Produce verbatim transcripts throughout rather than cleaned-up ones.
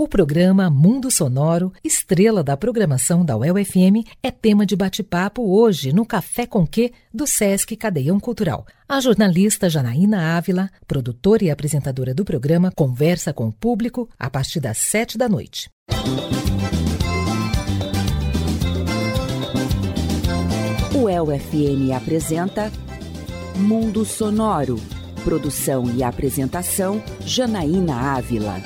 O programa Mundo Sonoro, estrela da programação da U E L F M, é tema de bate-papo hoje no Café com Quê do Sesc Cadeião Cultural. A jornalista Janaína Ávila, produtora e apresentadora do programa, conversa com o público a partir das sete da noite. O U E L F M apresenta Mundo Sonoro. Produção e apresentação, Janaína Ávila.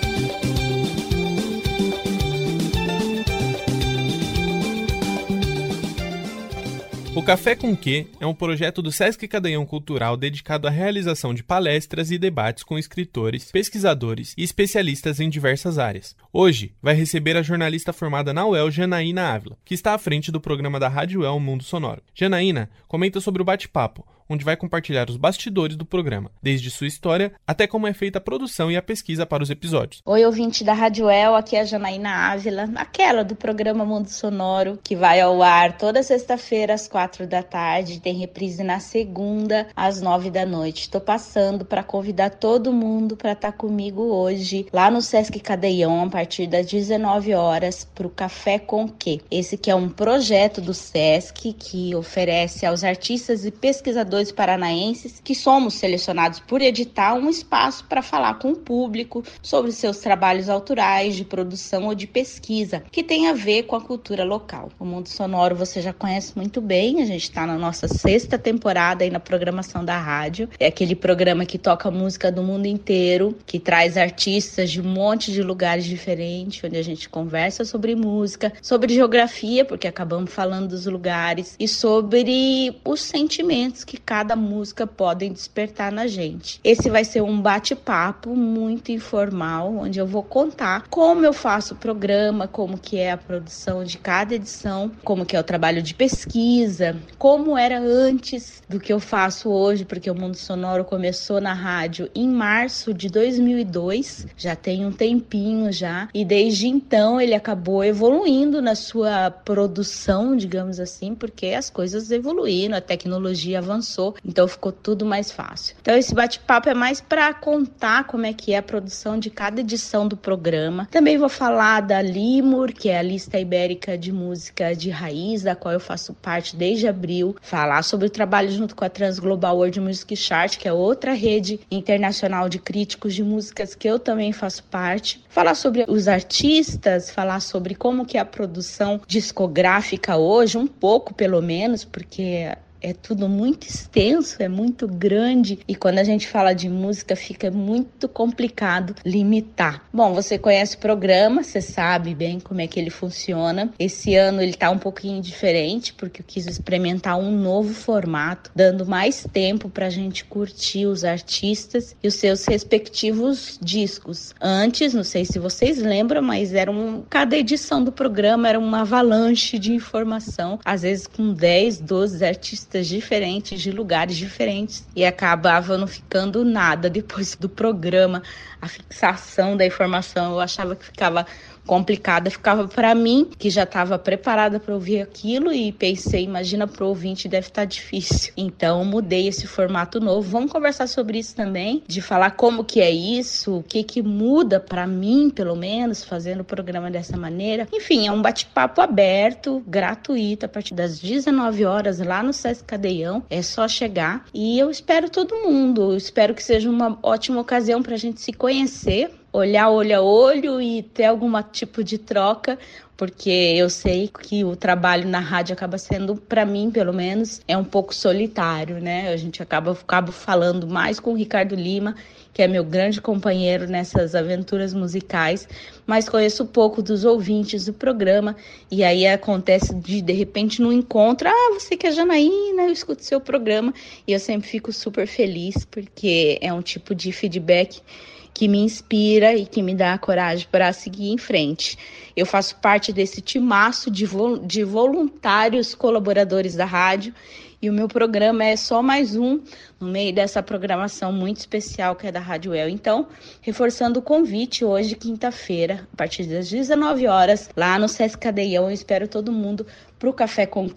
O Café com Quê é um projeto do Sesc Cadeião Cultural dedicado à realização de palestras e debates com escritores, pesquisadores e especialistas em diversas áreas. Hoje, vai receber a jornalista formada na U E L, Janaína Ávila, que está à frente do programa da Rádio U E L Mundo Sonoro. Janaína comenta sobre o bate-papo, onde vai compartilhar os bastidores do programa, desde sua história até como é feita a produção e a pesquisa para os episódios. Oi, ouvinte da Rádio U E L, aqui é a Janaína Ávila, aquela do programa Mundo Sonoro, que vai ao ar toda sexta-feira às quatro da tarde, tem reprise na segunda às nove da noite. Estou passando para convidar todo mundo para estar comigo hoje, lá no Sesc Cadeião, a partir das dezenove horas, para o Café com Quê. Esse que é um projeto do Sesc que oferece aos artistas e pesquisadores paranaenses que somos selecionados por edital um espaço para falar com o público sobre seus trabalhos autorais de produção ou de pesquisa que tem a ver com a cultura local. O Mundo Sonoro você já conhece muito bem, a gente está na nossa sexta temporada aí na programação da rádio. É aquele programa que toca música do mundo inteiro, que traz artistas de um monte de lugares diferentes, onde a gente conversa sobre música, sobre geografia, porque acabamos falando dos lugares, e sobre os sentimentos que cada música podem despertar na gente. Esse vai ser um bate-papo muito informal, onde eu vou contar como eu faço o programa, como que é a produção de cada edição, como que é o trabalho de pesquisa, como era antes do que eu faço hoje, porque o Mundo Sonoro começou na rádio em março de dois mil e dois, já tem um tempinho já, e desde então ele acabou evoluindo na sua produção, digamos assim, porque as coisas evoluíram, a tecnologia avançou, então ficou tudo mais fácil. Então esse bate-papo é mais para contar como é que é a produção de cada edição do programa. Também vou falar da Limur, que é a lista ibérica de música de raiz, da qual eu faço parte desde abril. Falar sobre o trabalho junto com a Transglobal World Music Chart, que é outra rede internacional de críticos de músicas que eu também faço parte. Falar sobre os artistas, falar sobre como que é a produção discográfica hoje, um pouco pelo menos, porque é tudo muito extenso, é muito grande, e quando a gente fala de música fica muito complicado limitar. Bom, você conhece o programa, você sabe bem como é que ele funciona. Esse ano ele tá um pouquinho diferente, porque eu quis experimentar um novo formato, dando mais tempo pra gente curtir os artistas e os seus respectivos discos. Antes, não sei se vocês lembram, mas era um, cada edição do programa era uma avalanche de informação, às vezes com dez, doze artistas diferentes, de lugares diferentes, e acabava não ficando nada depois do programa. A fixação da informação eu achava que ficava complicada, ficava para mim, que já estava preparada para ouvir aquilo, e pensei, imagina para o ouvinte, deve estar difícil. Então mudei esse formato novo. Vamos conversar sobre isso também, de falar como que é isso, o que que muda para mim, pelo menos, fazendo o programa dessa maneira. Enfim, é um bate-papo aberto, gratuito, a partir das dezenove horas lá no Sesc Cadeião. É só chegar, e eu espero todo mundo. Eu espero que seja uma ótima ocasião para a gente se conhecer, olhar olho a olho e ter algum tipo de troca, porque eu sei que o trabalho na rádio acaba sendo, para mim, pelo menos, é um pouco solitário, né? A gente acaba, acaba falando mais com o Ricardo Lima, que é meu grande companheiro nessas aventuras musicais, mas conheço pouco dos ouvintes do programa, e aí acontece de, de repente, num encontro, ah, você que é Janaína, eu escuto seu programa, e eu sempre fico super feliz, porque é um tipo de feedback que me inspira e que me dá a coragem para seguir em frente. Eu faço parte desse timaço de, vo- de voluntários colaboradores da rádio, e o meu programa é só mais um no meio dessa programação muito especial que é da Rádio U E L. Então, reforçando o convite, hoje, quinta-feira, a partir das dezenove horas, lá no Sesc Cadeião, eu espero todo mundo para o Café com Quê.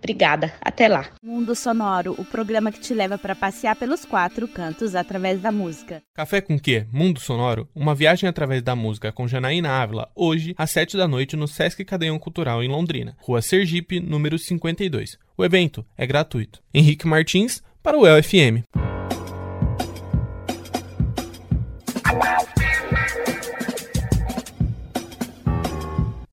Obrigada, até lá. Mundo Sonoro, o programa que te leva para passear pelos quatro cantos através da música. Café com Quê? Mundo Sonoro? Uma viagem através da música com Janaína Ávila, hoje, às sete da noite, no Sesc Cadeião Cultural, em Londrina, Rua Sergipe, número cinquenta e dois. O evento é gratuito. Henrique Martins, para o U E L F M.